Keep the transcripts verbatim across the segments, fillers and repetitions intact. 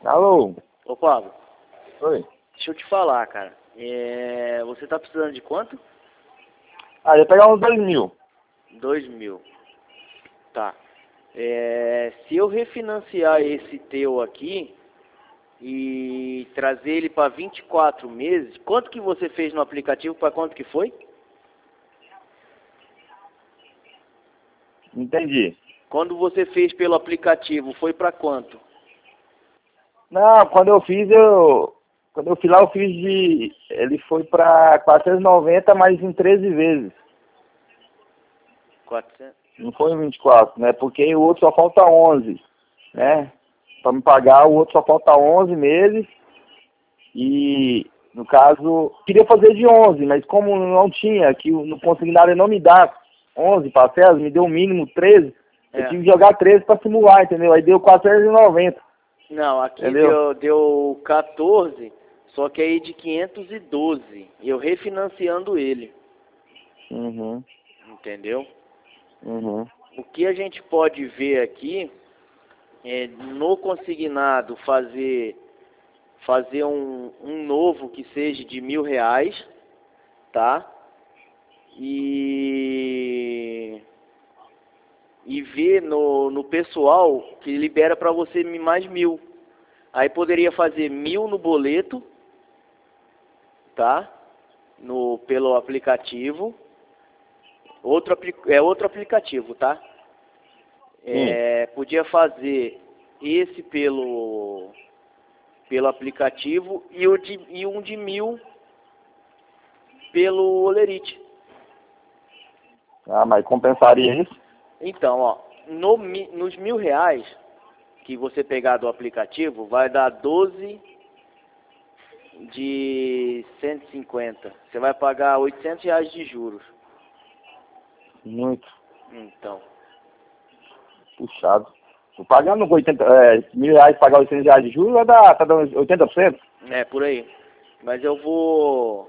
Alô? Ô Pablo, Oi. deixa eu te falar, cara. É... Você tá precisando de quanto? Ah, ia pegar uns dois mil. Dois mil. Tá. É... Se eu refinanciar esse teu aqui e trazer ele para vinte e quatro meses, quanto que você fez no aplicativo? Para quanto que foi? Entendi. Quando você fez pelo aplicativo, foi para quanto? Não, quando eu fiz, eu... Quando eu fui lá, eu fiz de... Ele foi pra quatrocentos e noventa, mas em treze vezes. quatrocentos. Não foi em vinte e quatro, né? Porque o outro só falta onze, né? Pra me pagar, o outro só falta onze meses. E, no caso, queria fazer de onze, mas como não tinha, que no consignado não me dá onze parcelas, me deu o mínimo treze, eu É. tive que jogar treze pra simular, entendeu? Aí deu quatrocentos e noventa. Não, aqui Entendeu? deu, deu quatorze, só que aí de quinhentos e doze. E eu refinanciando ele, Uhum, entendeu? uhum. O que a gente pode ver aqui é no consignado fazer fazer um, um novo que seja de mil reais, tá? E e ver no, no pessoal que libera para você mais mil. Aí poderia fazer mil no boleto, tá? No pelo aplicativo. Outro apli- é outro aplicativo, tá? Sim. É, podia fazer esse pelo pelo aplicativo e, o de, e um de mil pelo Olerite. Ah, mas compensaria isso? Então, ó, no, mi- nos mil reais que você pegar do aplicativo, vai dar doze de cento e cinquenta. Você vai pagar oitocentos reais de juros. Muito. Então, Puxado. Tô pagando oitenta, é, mil reais, pagar oitocentos reais de juros, vai dar, tá dando oitenta por cento? é por aí. Mas eu vou...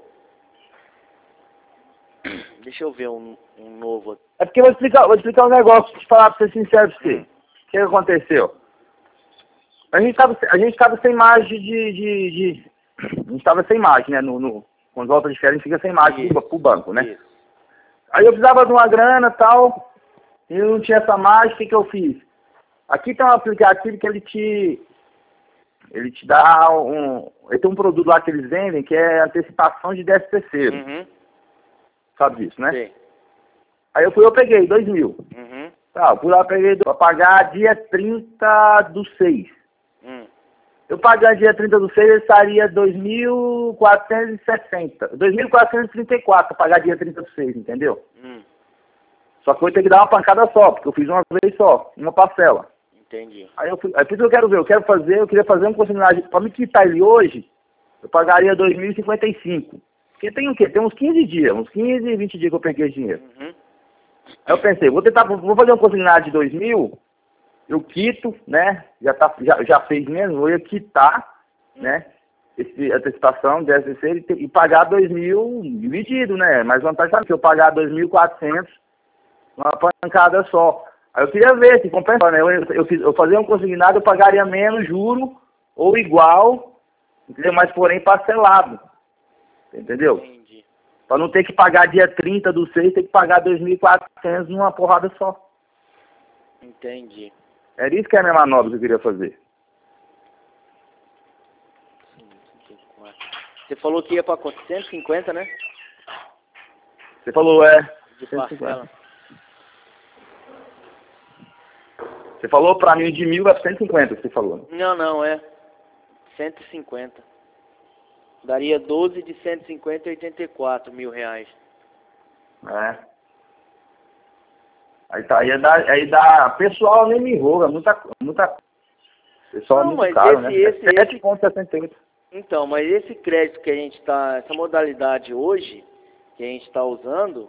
Deixa eu ver um, um novo. É porque eu vou explicar, vou explicar um negócio, te falar pra ser sincero pra você. Hum. O que aconteceu? A gente tava, a gente tava sem margem de, de, de... A gente tava sem margem, né? No, no, quando volta de férias, a gente fica sem margem pro, Isso, pro banco, né? isso. Aí eu precisava de uma grana e tal, e eu não tinha essa margem, o que que eu fiz? Aqui tem um aplicativo que ele te... Ele te dá um... Ele tem um produto lá que eles vendem, que é antecipação de décimo terceiro. Uhum. Sabe disso, né? Sei. Aí eu fui, eu peguei dois mil. Uhum. Tá, eu fui lá, peguei pra pagar dia trinta do seis. Hum. Eu pagando dia trinta do seis, ele estaria dois mil quatrocentos e sessenta. dois mil quatrocentos e trinta e quatro para pagar dia trinta do seis, entendeu? Hum. Só que eu ia ter que dar uma pancada só, porque eu fiz uma vez só, uma parcela. Entendi. Aí eu fui, aí por isso eu quero ver, eu quero fazer, eu queria fazer um consignado, para me quitar ele hoje, eu pagaria dois mil e cinquenta e cinco. Porque tem o quê? Tem uns quinze dias, uns quinze, vinte dias que eu peguei esse dinheiro. Uhum. Aí eu pensei, vou tentar, vou fazer um consignado de dois mil, eu quito, né? Já, tá, já, já fez mesmo, vou ia quitar, né? Esse, antecipação de S C e, e pagar dois mil dividido, né? Mas vantagem sabe que eu pagar dois mil e quatrocentos uma pancada só. Aí eu queria ver se compensa, né? Eu, eu, fiz, eu fazia um consignado, eu pagaria menos juro ou igual, entendeu? Mas porém parcelado, entendeu? Entendi. Para não ter que pagar dia trinta do seis, ter que pagar dois mil e quatrocentos numa porrada só. Entendi. Era isso que é a minha manobra que eu queria fazer. Você falou que ia para quanto? cento e cinquenta, né? Você falou, é... De cento e cinquenta. parcela. Você falou pra mim de mil a cento e cinquenta, você falou. Não, não, é cento e cinquenta. Daria doze de cento e cinquenta e oitenta e quatro mil reais. É. Aí tá, aí dá, aí dá, pessoal nem me enrola, muita, muita, pessoal é Não, muito mas caro, esse, né? esse, É sete esse... vírgula sessenta e oito. Então, mas esse crédito que a gente está, essa modalidade hoje, que a gente está usando,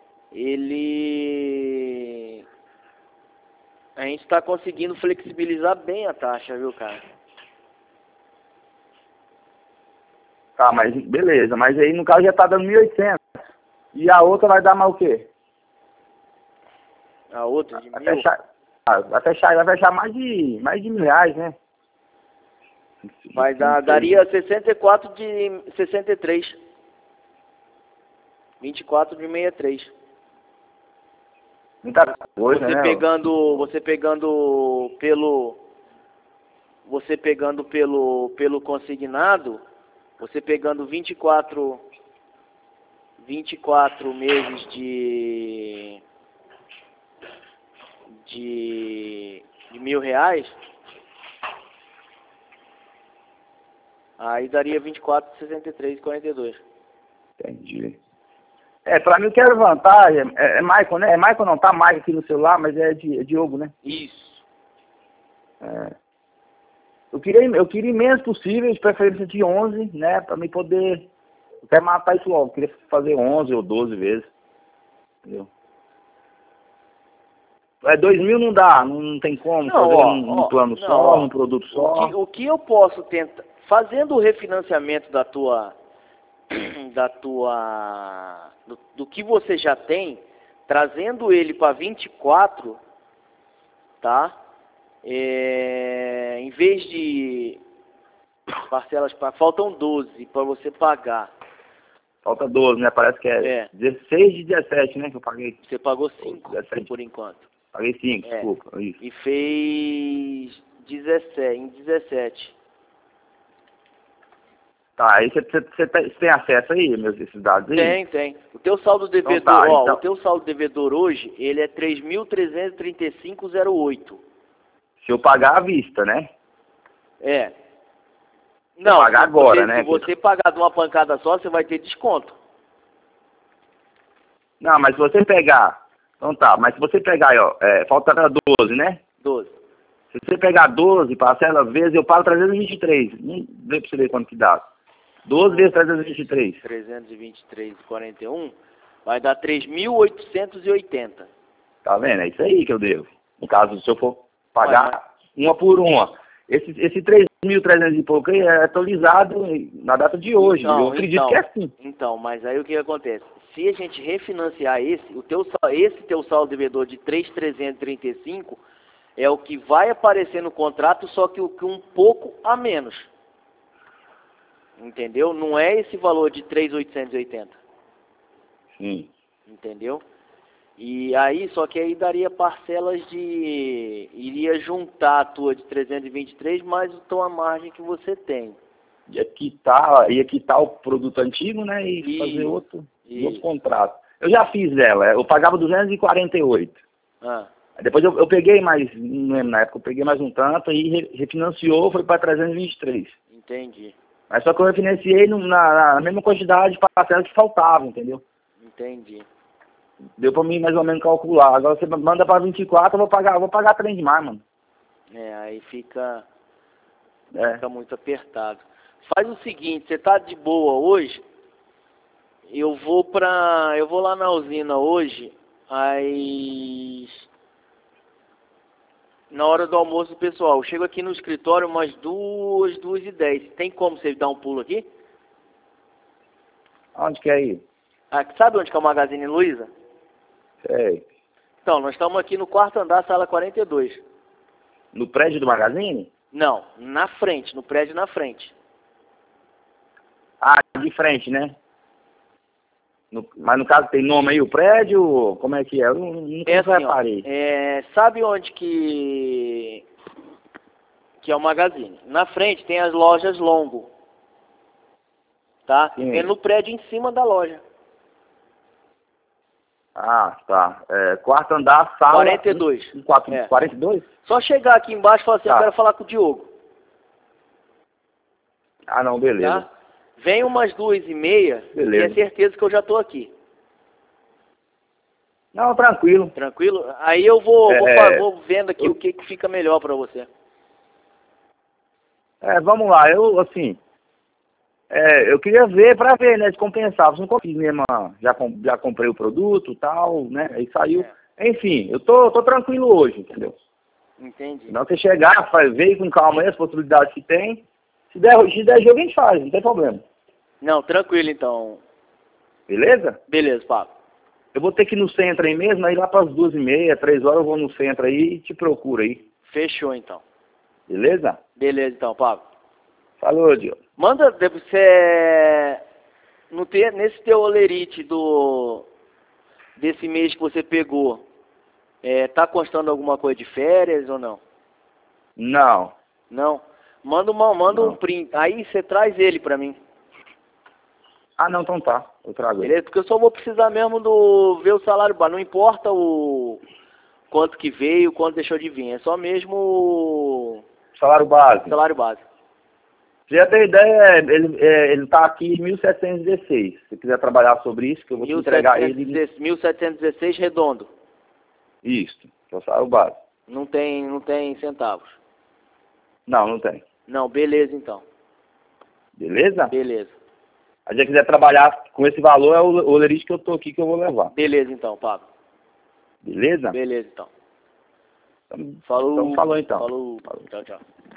ele... A gente está conseguindo flexibilizar bem a taxa, viu, cara? Tá, mas beleza, mas aí no caso já tá dando mil e oitocentos. E a outra vai dar mais o quê? A outra de Vai mil? fechar, ah, vai fechar, vai fechar mais de, mais de mil reais, né? Vai dar, daria sessenta e quatro de sessenta e três. vinte e quatro de sessenta e três. Muita coisa, Você né? pegando, você pegando pelo, você pegando pelo, pelo consignado, você pegando vinte e quatro, vinte e quatro meses de, de, de mil reais, aí daria vinte e quatro, sessenta e três e quarenta e dois. Entendi. É, pra mim eu quero vantagem, é, é Michael, né? É Michael não, tá Michael aqui no celular, mas é, de, é Diogo, né? Isso. É. Eu queria, eu queria menos possível, de preferência de onze, né? Pra mim poder, eu quero matar isso logo, eu queria fazer onze ou doze vezes, entendeu? É, dois mil não dá, não, não tem como Não, fazer ó, num, num ó, plano não, só, ó, num produto o só. que, o que eu posso tentar, fazendo o refinanciamento da tua, da tua, do, do que você já tem, trazendo ele para vinte e quatro, tá? É, em vez de parcelas, pra, faltam doze para você pagar. Falta doze, né? Parece que é, É. dezesseis de dezessete, né? Que eu paguei. Você pagou cinco dezessete. por enquanto. Paguei cinco, É. desculpa. Isso. E fez dezessete, em dezessete. Tá, aí você tem acesso aí, meus esses dados aí? Tem, tem. O teu saldo devedor, Então tá, ó, então- o teu saldo devedor hoje, ele é três mil trezentos e trinta e cinco vírgula zero oito. Se eu pagar à vista, né? É. Não, pagar se agora, você, né? se você pagar de uma pancada só, você vai ter desconto. Não, mas se você pegar... Então tá, mas se você pegar aí, ó, é, falta doze, né? doze. Se você pegar doze, parcela vezes, eu pago trezentos e vinte e três. Não deu pra você ver quanto que dá. doze vezes trezentos e vinte e três. trezentos e vinte e três vírgula quarenta e um vai dar três mil oitocentos e oitenta. Tá vendo? É isso aí que eu devo. No caso, se eu for pagar Mas- uma por uma. Esse, esse três mil e trezentos e pouco aí é atualizado na data de hoje. Então, eu acredito então, que é assim. Então, mas aí o que acontece? Se a gente refinanciar esse, o teu, sal- esse teu saldo devedor de três mil trezentos e trinta e cinco é o que vai aparecer no contrato, só que, o- que um pouco a menos. Entendeu? Não é esse valor de três mil oitocentos e oitenta. Sim. Entendeu? E aí, só que aí daria parcelas de... Iria juntar a tua de trezentos e vinte e três mais a tua margem que você tem. Ia quitar, ia quitar o produto antigo, né? E Isso, fazer outro, isso. outro contrato. Eu já fiz ela, eu pagava duzentos e quarenta e oito. Ah, Depois eu, eu peguei mais, não lembro na época, eu peguei mais um tanto e re- refinanciou, foi para trezentos e vinte e três. entendi, Mas só que eu refinanciei no- na, na mesma quantidade de parcelas que faltavam, entendeu? entendi. Deu pra mim mais ou menos calcular. Agora você manda pra vinte e quatro, eu vou pagar, eu vou pagar trem demais, mano. É, aí fica, É. fica muito apertado. Faz o seguinte, você tá de boa hoje? Eu vou pra... Eu vou lá na usina hoje, aí... Na hora do almoço, pessoal, eu chego aqui no escritório umas duas, duas e dez. Tem como você dar um pulo aqui? Onde que é aí? Ah, sabe onde que é o Magazine Luiza? Sei. Então, nós estamos aqui no quarto andar, sala quarenta e dois. No prédio do Magazine? Não, na frente, no prédio na frente. Ah, de frente, né? No- mas no caso tem nome aí o prédio? Como é que é? Eu não, nunca É assim, ó, reparei. é, sabe onde que, que é o Magazine? Na frente tem as lojas Longo, tá? Sim. É no prédio em cima da loja. Ah, tá. É, quarto andar, sala... quarenta e dois. Um, um, quatro, É. quarenta e dois? Só chegar aqui embaixo e falar assim, Tá. eu quero falar com o Diogo, Ah, não, beleza. tá? Vem umas duas e meia, Beleza. tenha certeza que eu já tô aqui. Não, tranquilo. Tranquilo? Aí eu vou, vou, É, fa- vou vendo aqui eu- o que, que fica melhor pra você. É, vamos lá, eu, assim... É, eu queria ver pra ver, né, se compensava. Se não consegui mesmo, ah, já, com- já comprei o produto e tal, né, aí saiu. Enfim, eu tô, tô tranquilo hoje, entendeu? Entendi. Não você chegar, faz, ver com calma aí as possibilidades que tem. Se der, se der jogo, a gente faz, não tem problema. Não, tranquilo então. Beleza? Beleza, Pablo. Eu vou ter que ir no centro aí mesmo, aí lá pras duas e meia, três horas eu vou no centro aí e te procuro aí. Fechou então. Beleza? Beleza então, Pablo. Falou, Diogo. Manda, você, no te, nesse teu olerite do, desse mês que você pegou, é, tá constando alguma coisa de férias ou não? Não. Não? Manda, uma, manda Não. um print, aí você traz ele pra mim. Ah, não, então tá. Eu trago ele. Beleza? Porque eu só vou precisar mesmo do ver o salário base. Não importa o quanto que veio, quanto deixou de vir. É só mesmo o Salário base. salário base. Você já tem ideia, ele, é, ele tá aqui em mil setecentos e dezesseis. Se você quiser trabalhar sobre isso, que eu vou te entregar ele. mil setecentos e dezesseis redondo. Isso, que é o salário base. Não tem, não tem centavos. Não, não tem. Não, beleza então. Beleza? Beleza. Se você quiser trabalhar com esse valor, é o olerite que eu tô aqui que eu vou levar. Beleza então, Pablo. Beleza? Beleza então. Então, Falou. então falou então. Falou. Falou. Tchau, tchau.